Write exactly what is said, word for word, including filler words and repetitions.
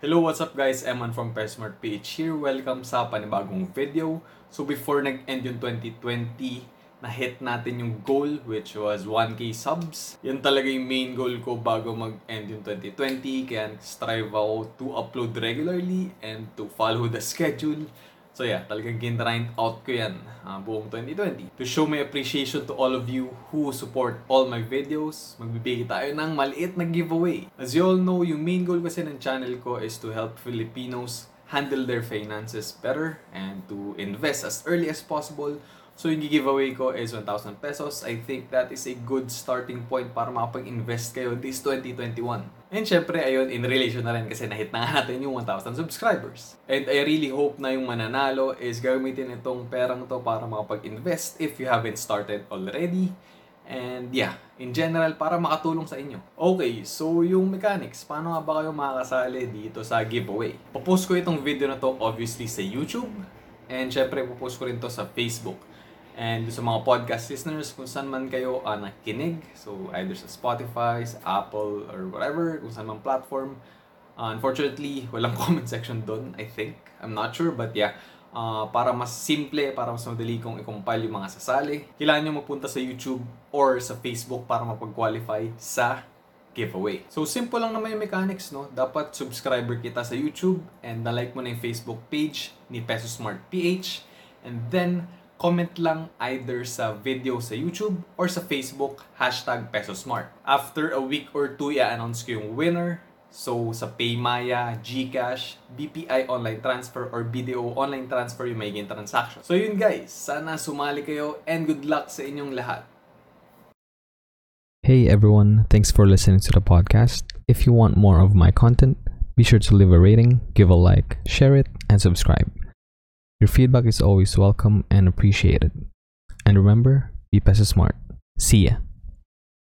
Hello, what's up guys? Eman from PesoSmart P H here. Welcome sa panibagong video. So before nag-end yung twenty twenty, na-hit natin yung goal which was one K subs. Yun talaga yung main goal ko bago mag-end yung twenty twenty. Kaya strive ako to upload regularly and to follow the schedule. So yeah, talagang ginrind out ko yan uh, buong twenty twenty. To show my appreciation to all of you who support all my videos, magbibigay tayo ng maliit na giveaway. As you all know, yung main goal kasi ng channel ko is to help Filipinos handle their finances better and to invest as early as possible. So yung giveaway ko is one thousand pesos. I think that is a good starting point para makapag-invest kayo this twenty twenty-one. And syempre, ayun, in relation na rin kasi nahit na natin yung one thousand subscribers. And I really hope na yung mananalo is gamitin itong perang to para makapag-invest if you haven't started already. And yeah, in general, para makatulong sa inyo. Okay, so yung mechanics, paano nga ba kayo makakasali dito sa giveaway? Papost ko itong video na to obviously sa YouTube. And syempre, papost ko rin to sa Facebook. And sa mga podcast listeners, kung saan man kayo uh, nakikinig, so either sa Spotify, sa Apple, or whatever, kung saan man platform. Uh, unfortunately, walang comment section doon, I think. I'm not sure, but yeah. Uh, para mas simple, para mas madali kong i-compile yung mga sasali, kailangan nyo magpunta sa YouTube or sa Facebook para mapag-qualify sa giveaway. So, simple lang naman yung mechanics, no? Dapat subscriber kita sa YouTube and na-like mo na yung Facebook page ni PesoSmart P H. And then, comment lang either sa video sa YouTube or sa Facebook, hashtag PesoSmart. After a week or two, i-announce ko yung winner. So, sa Paymaya, GCash, B P I online transfer, or B D O online transfer yung magiging transaction. So yun guys, sana sumali kayo and good luck sa inyong lahat. Hey everyone, thanks for listening to the podcast. If you want more of my content, be sure to leave a rating, give a like, share it, and subscribe. Your feedback is always welcome and appreciated. And remember, be PesoSmart. See ya!